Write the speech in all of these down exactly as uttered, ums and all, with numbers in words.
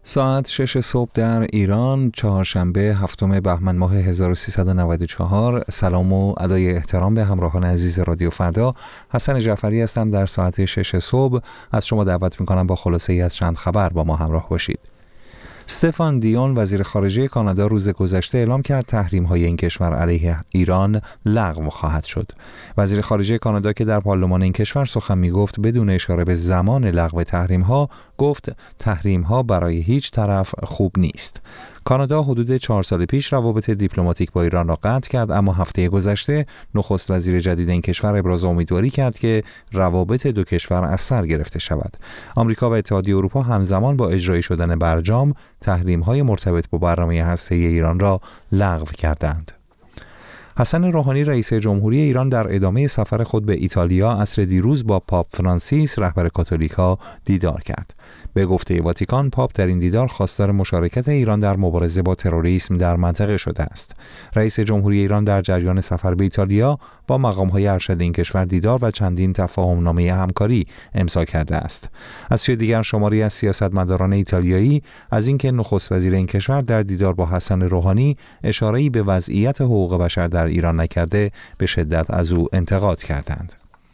ساعت شش صبح در ایران، چهارشنبه هفتم بهمن ماه هزار و سیصد و نود و چهار. سلام و ادای احترام به همراهان عزیز رادیو فردا. حسن جعفری هستم. در ساعت شش صبح از شما دعوت میکنم با خلاصه ای از چند خبر با ما همراه باشید. استفان دیون وزیر خارجه کانادا روز گذشته اعلام کرد تحریم‌های این کشور علیه ایران لغو خواهد شد. وزیر خارجه کانادا که در پارلمان این کشور سخن می‌گفت بدون اشاره به زمان لغو تحریم‌ها گفت تحریم‌ها برای هیچ طرف خوب نیست. کانادا حدود چهار سال پیش روابط دیپلماتیک با ایران را قطع کرد، اما هفته گذشته نخست وزیر جدید این کشور ابراز امیدواری کرد که روابط دو کشور از سر گرفته شود. آمریکا و اتحادیه اروپا همزمان با اجرایی شدن برجام تحریم‌های مرتبط با برنامه هسته‌ای ایران را لغو کردند. حسن روحانی رئیس جمهوری ایران در ادامه سفر خود به ایتالیا عصر دیروز با پاپ فرانسیس رهبر کاتولیکا دیدار کرد. به گفته واتیکان پاپ در این دیدار خواستار مشارکت ایران در مبارزه با تروریسم در منطقه شده است. رئیس جمهوری ایران در جریان سفر به ایتالیا با مقام‌های ارشد این کشور دیدار و چندین تفاهم‌نامه همکاری امضا کرده است. از سوی دیگر شماری از سیاستمداران ایتالیایی از اینکه نخست وزیر این کشور در دیدار با حسن روحانی اشاره‌ای به وضعیت حقوق بشر در ایران نکرده به شدت از او انتقاد کردند.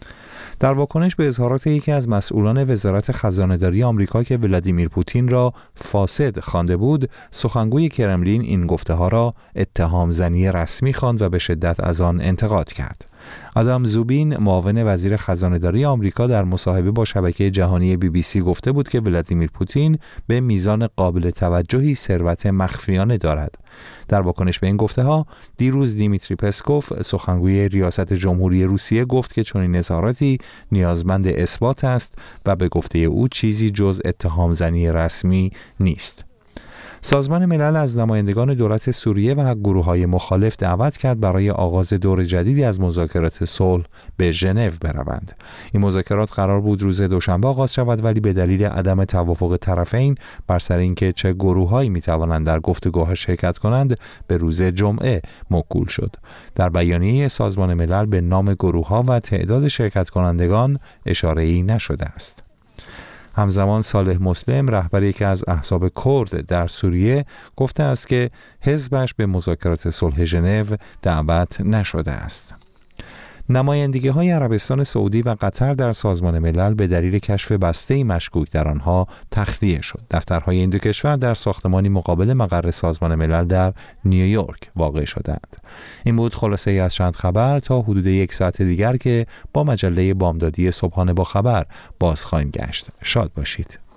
در واکنش به اظهارات یکی از مسئولان وزارت خزانه‌داری آمریکا که ولادیمیر پوتین را فاسد خوانده بود، سخنگوی کرملین این گفته‌ها را اتهام زنی رسمی خواند و به شدت از آن انتقاد کرد. آدام زوبین معاون وزیر خزانه‌داری آمریکا در مصاحبه با شبکه جهانی بی بی سی گفته بود که ولادیمیر پوتین به میزان قابل توجهی ثروت مخفیانه دارد. در واکنش به این گفته‌ها دیروز دیمیتری پسکوف سخنگوی ریاست جمهوری روسیه گفت که چنین اظهاراتی نیازمند اثبات است و به گفته او چیزی جز اتهام زنی رسمی نیست. سازمان ملل از نمایندگان دولت سوریه و گروه‌های مخالف دعوت کرد برای آغاز دور جدیدی از مذاکرات صلح به ژنو بروند. این مذاکرات قرار بود روز دوشنبه آغاز شود، ولی به دلیل عدم توافق طرفین بر سر اینکه چه گروه‌هایی می‌توانند در گفتگوها شرکت کنند به روز جمعه موکول شد. در بیانیه سازمان ملل به نام گروه‌ها و تعداد شرکت کنندگان اشاره‌ای نشده است. همزمان صالح مسلم رهبر یکی از احزاب کرد در سوریه گفته است که حزبش به مذاکرات صلح ژنو دعوت نشده است. نمایندگی‌های عربستان سعودی و قطر در سازمان ملل به دلیل کشف بسته‌ای مشکوک در آنها تخلیه شد. دفترهای این دو کشور در ساختمانی مقابل مقر سازمان ملل در نیویورک واقع شدند. این بود خلاصه‌ای از چند خبر. تا حدود یک ساعت دیگر که با مجله بامدادی صبحانه با خبر باز خواهیم گشت. شاد باشید.